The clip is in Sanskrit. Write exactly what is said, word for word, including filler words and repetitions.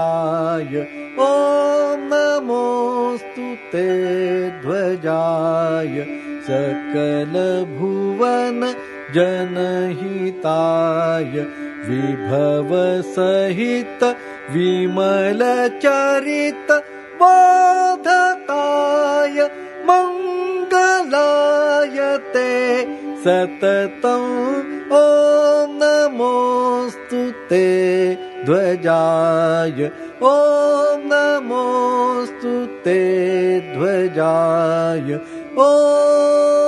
ध्वजाय ॐ नमोऽस्तु ते ध्वजाय सकलभुवन जनहिताय विभव सहित विमल चरित बोधकाय मंगलाय ते सततं ॐ नमोऽस्तु ते ध्वजाय ॐ नमोऽस्तु ते ध्वजाय ॐ